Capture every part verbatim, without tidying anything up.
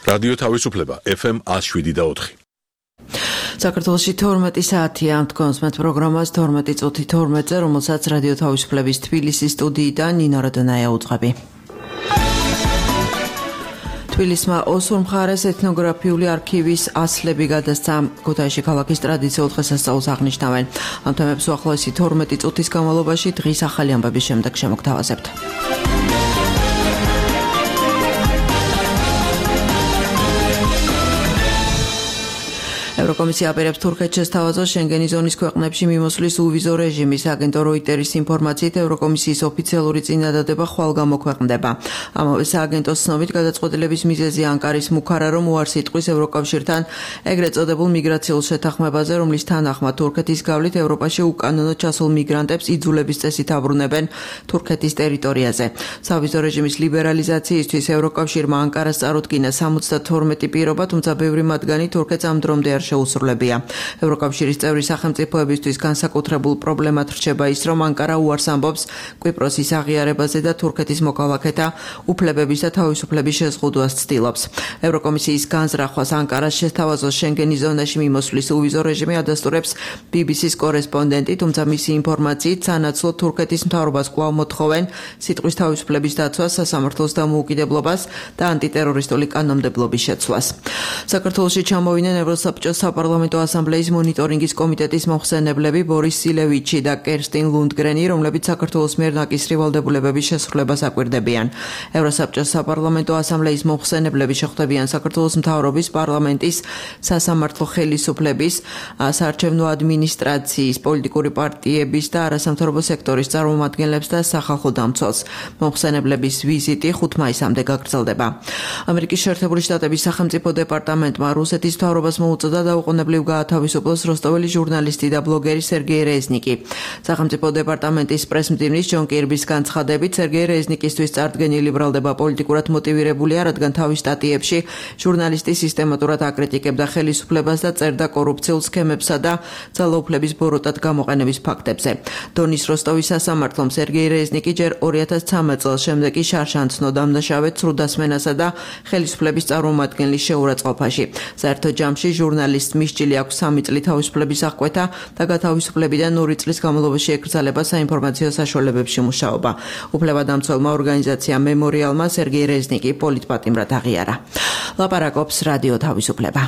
რადიო თავისუფლება ეფ ემ one oh seven და four. საქართველოში თორმეტი საათია ამ თქვენს პროგრამას თორმეტი წუთი თორმეტზე, რომელსაც რადიო თავისუფლების თბილისის სტუდიიდან ნინო რადონაია უძღვები. თბილისმა ოსურ მხარეს ეთნოგრაფიული არქივის ასლები გადასცა. ქუთაისში ქალაქის ტრადიციულ დღესასწაულს აღნიშნავენ. ამ თემებს უახლოესი თორმეტი წუთის განმავლობაში დღის ახალი ამბების შემდეგ შემოგთავაზებთ. ევროკომისია აპირებს თურქეთს შესთავაზოს შენგენის ზონის ქვეყნებში მიმოსვლის უვიზო რეჟიმის. აგენტო როიტერის ინფორმაციით ევროკომისიის ოფიციალური წინადადება ხვალ გამოქვეყნდება. ამავე სააგენტოს ცნობით გადაწყვეტილების მიზეზი ანკარის მუქარა რომ უარს იტყვის ევროკავშირთან ეგრეთ წოდებულ მიგრაციულ შეთანხმებაზე, რომლის თანახმად თურქეთის გავლით ევროპაში უკანონოდ ჩასულ მიგრანტებს იძულების წესით აბრუნებენ თურქეთის ტერიტორიაზე. სავიზო რეჟიმის ლიბერალიზაციისთვის ევროკავშირმა ანკარას წარუდგინა სამოცდათორმეტი პირობა, თუმცა ბევრი მათგანი თურქეთს ამ დრომდე არ შეუსრულებია. ევროკავშირის წევრი სახელმწიფოებისთვის განსაკუთრებულ პრობლემად რჩება ის, რომ ანკარა უარს ამბობს კვიპროსის აღიარებაზე და თურქეთის მოქალაქეთა უფლებების და თავისუფლების შეზღუდვას ცდილობს. ევროკომისიის განზრახვას ანკარას შესთავაზოს შენგენის ზონაში მიმოსვლის უვიზო რეჟიმი ადასტურებს ბი ბი სის კორესპონდენტი, თუმცა მისი ინფორმაციით სანაცვლოდ თურქეთის მთავრობას კვლავ მოთხოვენ სიტყვის თავისუფლების დაცვას, სასამართლოს დამოუკიდებლობას და ანტიტერორისტული კანონმდებლობის შეცვლას. საქართველოში ჩამოვიდნენ ევროსაბჭოს საპარლამენტო ასამბლეის მონიტორინგის კომიტეტის მოხსენებლები ბორის სილევიჩი და კერსტინ ლუნდგრენი, რომლებიც საქართველოს მიერ ნაკისრი ვალდებულებების შესრულებას აკვირდებიან. ევროსაბჭოს საპარლამენტო ასამბლეის მოხსენებლები შეხვდებიან საქართველოს მთავრობის, პარლამენტის, სასამართლო ხელისუფლების, საარჩევნო ადმინისტრაციის, პოლიტიკური პარტიების და არასამთავრობო სექტორის წარმომადგენლებს და სახალხო დამცველს. მოხსენებლების ვიზიტი ხუთ მაისამდე გაგრძელდება. ამერიკის შეერთებული შტატების სახელმწიფო დეპარტამენტმა რუსეთის მთავრობას მოუწოდა დაუყოვნებლივ გაათავისუფლოს როსტოველი ჟურნალისტი და ბლოგერი სერგეი რეზნიკი. სახელმწიფო დეპარტამენტის პრესმდივნის ჯონ კირბის განცხადებით, სერგეი რეზნიკისთვის წარდგენილი ბრალდება პოლიტიკურად მოტივირებულია, რადგან თავის სტატიებში ჟურნალისტი სისტემატურად აკრიტიკებდა ხელისუფლებას და წერდა კორუფციულ სქემებსა და ძალაუფლების ბოროტად გამოყენების ფაქტებზე. დონის როსტოვის სასამართლომ სერგეი რეზნიკი ჯერ ორი ათას ცხრამეტ წელს, შემდეგ კი შარშანცნო დამნაშავედ სრუდასმენასა და ხელისუფლების წარმომადგენლის შეურაცხყოფაში. საერთო ჯამში ჟურნალისტს მისჭილი აქვს სამი წელი თავისუფლების აღკვეთა და გათავისუფლებიდან ორი წლის განმავლობაში ეკრძალება საინფორმაციო საშუალებებში მუშაობა. უფლებადამცველმა ორგანიზაციამ მემორიალმა სერგეი რეზნიკი პოლიტპატიმრად აღიარა. ლაპარაკობს რადიო თავისუფლება.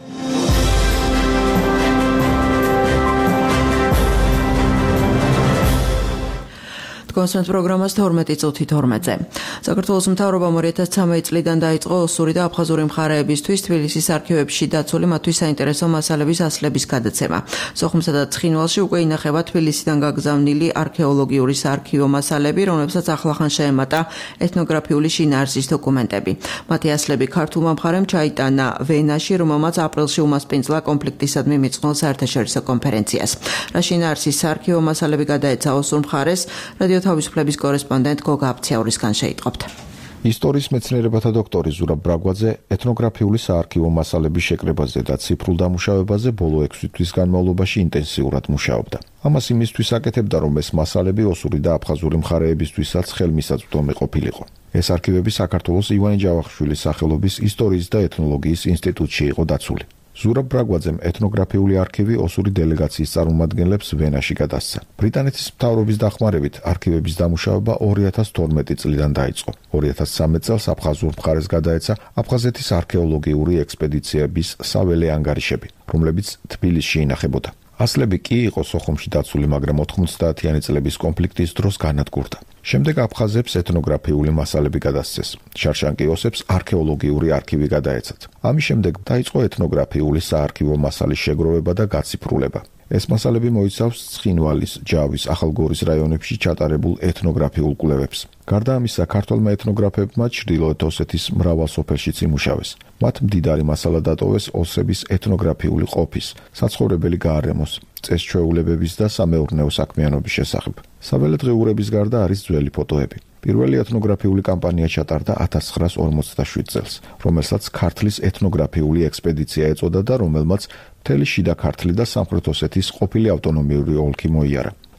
კონსერტ პროგრამას თორმეტი წუთი თორმეტზე. საქართველოს მთავრობამ ორი ათას ცხრამეტ წლიდან დაიწყო ოსური და აფხაზური მხარეებისთვის თბილისის არქივებში დაცული მათთვის საინტერესო მასალების ასლების გადაცემა. სოხუმსა და ცხინვალში უკვე ინახება თბილისიდან გაგზავნილი არქეოლოგიური საარქივო მასალები, რომლებსაც ახლახან შეემატა ეთნოგრაფიული შინაარსის დოკუმენტები. მათი ასლები ქართულმა მხარემ ჩაიტანა ვენაში, რომელმაც აპრილში უმასპინძლა კონფლიქტისადმი მიწყნელ საერთაშორისო კონფერენციას. რა შინაარსის საარქივო მასალები გადაეცა ოსურ მხარეს, რადიო თავისუფლების კორესპონდენტ გოგა აფციაურისგან შეიტყობთ. ისტორიის მეცნიერებათა დოქტორი ზურაბ ბრაგვაძე ეთნოგრაფიული საარქივო მასალების შეკრებაზე და ციფრულ დამუშავებაზე ბოლო ექვსი თვის განმავლობაში ინტენსიურად მუშაობდა. ამას იმისთვის აკეთებდა, რომ ეს მასალები ოსური და აფხაზური მხარეებისთვისაც ხელმისაწვდომი ყოფილიყო. ეს არქივები საქართველოს ივანე ჯავახიშვილის სახელობის ისტორიის და ეთნოლოგიის ინსტიტუტში იყო დაცული. ზურაბ ბრაგვაძემ ეთნოგრაფიული არქივი ოსური დელეგაციის წარმომადგენლებს ვენაში გადასცა. ბრიტანეთის მთავრობის დახმარებით არქივების დამუშავება ორი ათას თორმეტი წლიდან დაიწყო. ორი ათას ცხრამეტ წელს აფხაზურ მხარეს გადაეცა აფხაზეთის არქეოლოგიური ექსპედიციების საველე ანგარიშები, რომლებიც თბილისში ინახებოდა. ასლები კი იყო სოხუმში დაცული, მაგრამ ოთხმოცდაათიანი წლების კონფლიქტის დროს განადგურდა. შემდეგ აფხაზებს ეთნოგრაფიული მასალები გადასცეს. შარშანკი ოსებს არქეოლოგიური არქივი გადაეცათ. ამის შემდეგ დაიწყო ეთნოგრაფიული საარქივო მასალის შეგროვება და გაციფრულება. ეს მასალები მოიცავს ცხინვალის, ჯავის, ახალგორის რაიონებში ჩატარებულ ეთნოგრაფიულ კვლევებს. გარდა ამისა, ქართველმა ეთნოგრაფებმა ჩრდილოეთ ოსეთის მრავალ სოფელშიც იმუშავეს. მათ მდიდარი მასალა დატოვეს ოსების ეთნოგრაფიული ყოფის, საცხოვრებელი გაარემოს, წესჩვეულებების და სამეურნეო საქმიანობის შესახებ. საველე დღეურების გარდა არის ძველი ფოტოები. პირველი ეთნოგრაფიული კამპანია ჩატარდა ათას ცხრაას ორმოცდაშვიდ წელს, რომელსაც ქართლის ეთნოგრაფიული ექსპედიცია ეწოდა და რომელმაც მთელი შიდა ქართლი და სამხრეთ ოსეთის ყოფილი ავტონომიური ოლქი მოიარა.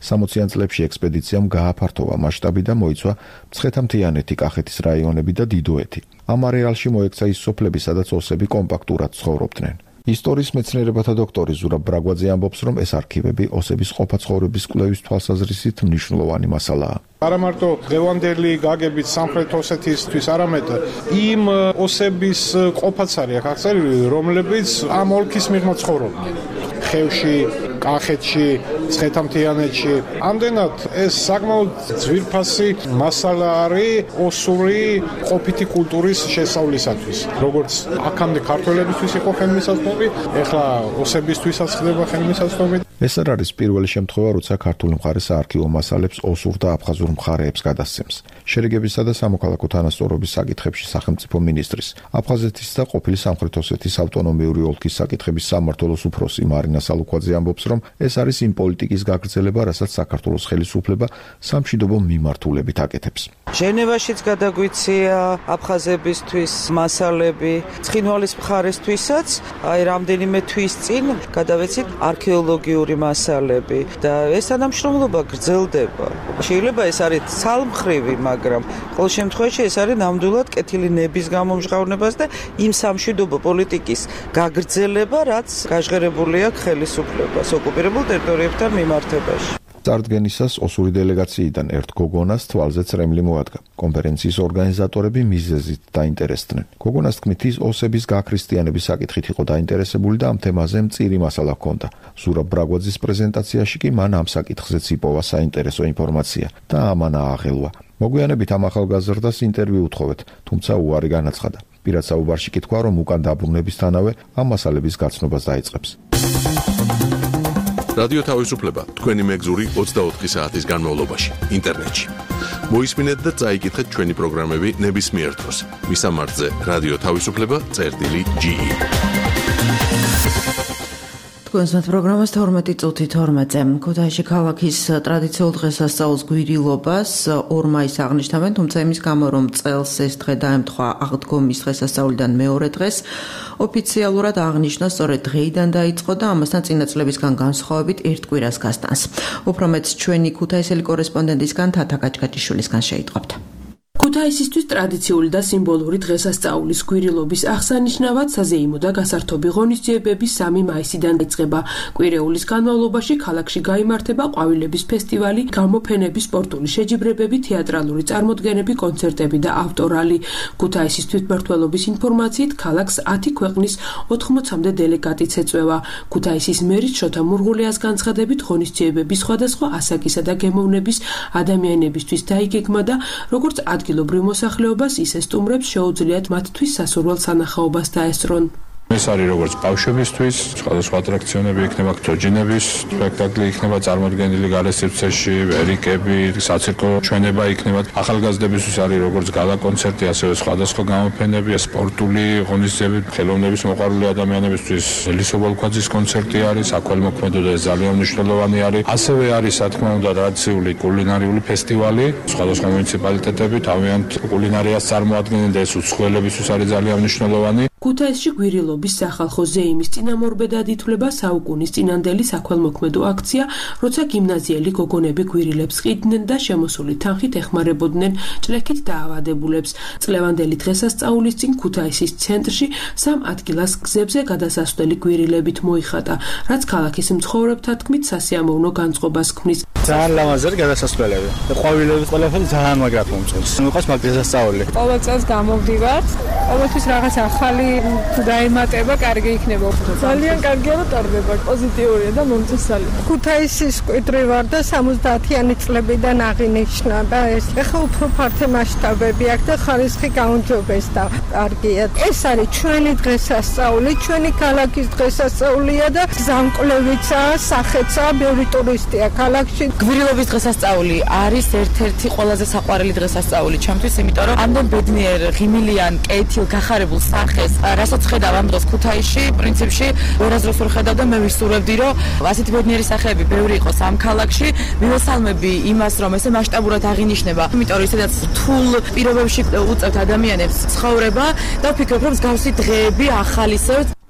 სამოციან წლებში ექსპედიციამ გააფართოვა მასშტაბი და მოიცვა მცხეთა-მთიანეთი, კახეთის რაიონები და დიდოეთი. ამ არეალში მოექცა ის სოფლები, სადაც ოსები კომპაქტურად ცხოვრობდნენ. ისტორიის მეცნიერებათა დოქტორი ზურაბ ბრაგვაძე ამბობს, რომ ეს არქივები ოსების ყოფა-ცხოვრების კვლევის თვალსაზრისით მნიშვნელოვანი მასალაა. არა მარტო დღევანდელი გაგებით სამხრეთ ოსეთისთვის, არამედ იმ ოსების ყოფაც არის აქ აღწერილი, რომლებიც ამ ოლქის მიღმა ცხოვრობდნენ. ხევში, კახეთში, მცხეთა-მთიანეთში. ამდენად ეს საკმაოდ ძვირფასი მასალა არის ოსური ყოფითი კულტურის შესწავლისათვის. როგორც აქამდე ქართველებისთვის იყო ხელმისაწვდომი, ეხლა ოსებისთვისაც ხდება ხელმისაწვდომი. ეს არ არის პირველი შემთხვევა, როცა ქართული მხარე საარქივო მასალებს ოსურ და აფხაზურ მხარეებს გადასცემს. შერიგებისა და სამოქალაქო თანასწორობის საკითხებში სახელმწიფო მინისტრის, აფხაზეთის და ყოფილი სამხრეთ ოსეთის ავტონომიური ოლქის საკითხების სამმართველოს უფროსი მარინა სალუქვაძე ამბობს, რომ ეს არის იმ პოლიტიკის გაგრძელება, რასაც საქართველოს ხელისუფლება სამშვიდობო მიმართულებით აკეთებს. ჟენევაშიც გადაგვიცია აფხაზებისთვის მასალები, ცხინვალის მხარესთვისაც, აი რამდენიმე თვის წინ გადავეცით არქეოლოგიური მასალები და ეს თანამშრომლობა გრძელდება. შეიძლება ეს არის ცალმხრივი, მაგრამ ყოველ შემთხვევაში ეს არის ნამდვილად კეთილი ნების გამომჟღავნებას და იმ სამშვიდობო პოლიტიკის გაგრძელება, რაც გაჟღერებული აქვს ხელისუფლებას ოკუპირებულ ტერიტორიებთან მიმართებაში. წარდგენისას ოსური დელეგაციიდან ერთ გოგონას თვალზე წრემლი მოადგა. კონფერენციის ორგანიზატორები მიზეზით დაინტერესდნენ. გოგონას თქმით, ის ოსების გაქრისტიანების საკითხით იყო დაინტერესებული და ამ თემაზე მწირი მასალა ჰქონდა. ზურაბ ბრაგვაძის პრეზენტაციაში კი მან ამ საკითხზეც იპოვა საინტერესო ინფორმაცია და ამან ააღელვა. მოგვიანებით ამ ახალგაზრდას ინტერვიუ უთხოვეთ, თუმცა უარი განაცხადა. პირად საუბარში კი თქვა, რომ უკან დაბრუნებისთანავე ამ მასალების გაცნობას დაიწყებს. რადიო თავისუფლება თქვენი მეგზური ოცდაოთხი საათის განმავლობაში ინტერნეტში. მოისმინეთ და წაიკითხეთ ჩვენი პროგრამები ნებისმიერ დროს. მისამართზე რადიო თავისუფლება წერტილი ჯი ი. თქვენს პროგრამას თორმეტი წუთი თორმეტზე. ქუთაისში ქალაქის ტრადიციულ დღესასწაულს გვირილობას ორ მაისს აღნიშნავენ, თუმცა იმის გამო, რომ წელს ეს დღე დაემთხვა აღდგომის დღესასწაულიდან მეორე დღეს, ოფიციალურად აღნიშნა სწორედ დღეიდან დაიწყო და ამასთან წინა წლებისგან განსხვავებით ერთ კვირას გასტანს. უფრო მეტს ჩვენი ქუთაისელი კორესპონდენტისგან თათა კაჭკაჭიშვილისგან შეიტყობთ. ქუთაისისთვის ტრადიციული და სიმბოლური დღესასწაულის გვირილობის აღსანიშნავად საზეიმო და გასართობი ღონისძიებები სამი მაისიდან იწყება. კვირეულის განმავლობაში ქალაქში გაიმართება ყვავილების ფესტივალი, გამოფენები, სპორტული შეჯიბრებები, თეატრალური წარმოდგენები, კონცერტები და ავტორალი. ქუთაისის თვითმმართველობის ინფორმაციით, ქალაქს ათი ქვეყნის ოთხმოცამდე დელეგატიც ეწვევა. ქუთაისის მერის შოთა მურღულიას განცხადებით, ღონისძიებები სხვადასხვა ასაკისა და გემოვნების ადამიანებისთვის დაიგეგმა და როგორც ადგილობრივ მოსახლეობას ისე სტუმრებს შეუძლიათ მათთვის სასურველ სანახაობას დაესწრონ. ეს არის როგორც ბავშვებისთვის, სხვადასხვა ატრაქციონები იქნება, თოჯინების სპექტაკლი იქნება წარმოდგენილი გალეს სივრცეში, ერიკები, საცირკო ჩვენება იქნება. ახალგაზრდებისთვის არის როგორც გალა კონცერტი, ასევე სხვადასხვა გამოფენები, სპორტული ღონისძიებები, ხელოვნების მოყვარული ადამიანებისთვის ელისო ბოლქვაძის კონცერტი არის, საქველმოქმედო და ძალიან მნიშვნელოვანი არის. ასევე არის, რა თქმა უნდა, ტრადიციული კულინარიული ფესტივალი, სხვადასხვა მუნიციპალიტეტები თავიანთ კულინარიას წარმოადგენენ და ეს უცხოელებისთვის არის ძალიან მნიშვნელოვანი. ქუთაისში გვირილობის სახალხო ზეიმის წინამორბედად ითვლება საუკუნის წინანდელი საქველმოქმედო აქცია, როცა გიმნაზიელი გოგონები გვირილებს ყიდნენ და შემოსული თანხით ეხმარებოდნენ ჭლექით დაავადებულებს. წლევანდელი დღესასწაულის წინ ქუთაისის ცენტრში სამ ადგილას გზებზე გადასასვლელი გვირილებით მოიხატა, რაც ქალაქის მცხოვრებთა თქმით სასიამოვნო განწყობას ქმნის. ძალიან ლამაზად გადასასვლელები. ყვავილები ყველაფერი ძალიან მაგრად მომწონს. მიყვარს მაგ დღესასწაული. ყოველ წელს გამოვდივართ. ყოველთვის რაღაც ახალი თუ დაემატება, კარგი იქნება. ძალიან კარგია და ტარდება, პოზიტიურია და მომწონსალი. ქუთაისის კვიტრი ვარ და სამოცდაათიანი წლებიდან აღინიშნა და ეს ეხლა უფრო ფართე მასშტაბები აქვს და ხარისხი გაუმჯობეს და კარგია. ეს არის ჩვენი დღესასწაული, ჩვენი ქალაქის დღესასწაულია და გზამკვლევიცაა, სახეცაა, ბევრი ტურისტია ქალაქში. გვირილობის დღესასწაული არის ერთ-ერთი ყველაზე საყვარელი დღესასწაული ჩემთვის, იმიტომ რომ ამდენ ბედნიერ, ღიმილიან, კეთილ, გახარებულ სახეს რასაც ხედავ ამ დროს ქუთაისში, პრინციპში ვერასდროს ვერ ხედავ და მე ვისურვებდი, რომ ასეთი ბედნიერი სახეები ბევრი იყოს ამ ქალაქში. მივესალმები იმას, რომ ესე მასშტაბურად აღინიშნება, იმიტომ რომ ისედაც რთულ პირობებში უწევთ ადამიანებს ცხოვრება და ვფიქრობ, რომ მსგავსი დღეები ახალისებს.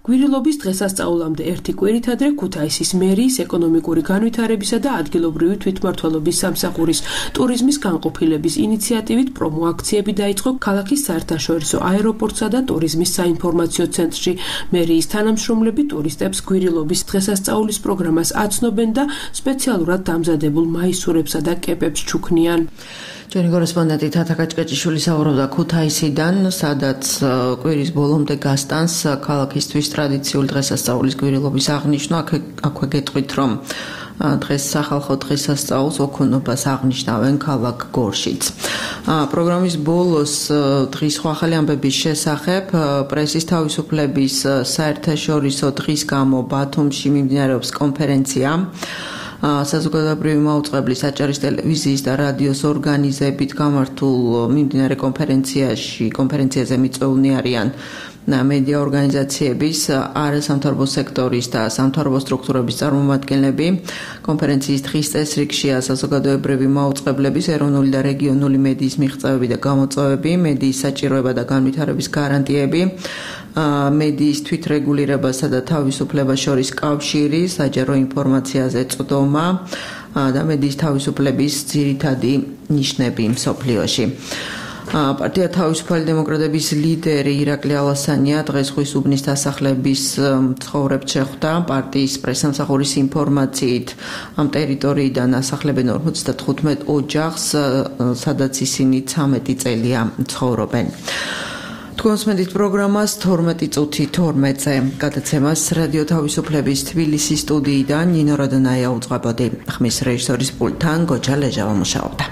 კვირილობის დღესასწაულამდე ერთი კვირით ადრე ქუთაისის მერიის ეკონომიკური განვითარებისა და ადგილობრივი თვითმმართველობის სამსახურის ტურიზმის განყოფილების ინიციატივით პრომოაქციები დაიწყო ქალაქის საერთაშორისო აეროპორტსა და ტურიზმის საინფორმაციო ცენტრში. მერიის თანამშრომლები ტურისტებს კვირილობის დღესასწაულის პროგრამას აცნობენ და სპეციალურად დამზადებულ მაისურებსა და კეპებს ჩუქნიან. ჩვენი კორესპონდენტი თათა კაჭკაჭიშვილი საუბრობდა ქუთაისიდან, სადაც კვირის ბოლომდე გასტანს ქალაქისთვის ტრადიციული დღესასწაულის კვირილობის აღნიშვნა. აქვე გეტყვით, რომ დღეს სახალხო დღესასწაულს ოქონობას აღნიშნავენ ქალაქ გორშიც. პროგრამის ბოლოს დღის სხვა ახალი ამბების შესახებ პრესის თავისუფლების საერთაშორისო დღის გამო ბათუმში მიმდინარეობს კონფერენცია. საზოგადოებრივი მაუწყებლის აჭარის ტელევიზიის და რადიოს ორგანიზებით გამართულ მიმდინარე კონფერენციაში კონფერენციაზე მიწვეულნი არიან მედია ორგანიზაციების, არასამთავრობო სექტორის და სამთავრობო სტრუქტურების წარმომადგენლები. კონფერენციის დღის წესრიგშია საზოგადოებრივი მაუწყებლების, ეროვნული და რეგიონული მედიის მიღწევები და გამოწვევები, მედიის საჭიროება და განვითარების გარანტიები, მედიის თვითრეგულირებასა და თავისუფლებას შორის კავშირი, საჯარო ინფორმაციაზე წვდომა და მედიის თავისუფლების ძირითადი ნიშნები მსოფლიოში. პარტია თავისუფალი დემოკრატების ლიდერი ირაკლი ალასანია დღეს ხვის უბნის დასახლების ცხოვრებს შეხვდა. პარტიის პრესამსახურის ინფორმაციით ამ ტერიტორიიდან ასახლებენ ორმოცდათხუთმეტ ოჯახს, სადაც ისინი ცამეტი წელია ცხოვრობენ. თქვენს მედით პროგრამას თორმეტი წუთი თორმეტზე გადაცემას რადიო თავისუფლების თბილისის სტუდიიდან ნინო რადონაია უძღვებოდი. ხმის რეჟისორის პულტთან გოჯა ლეჟავა მუშაობდა.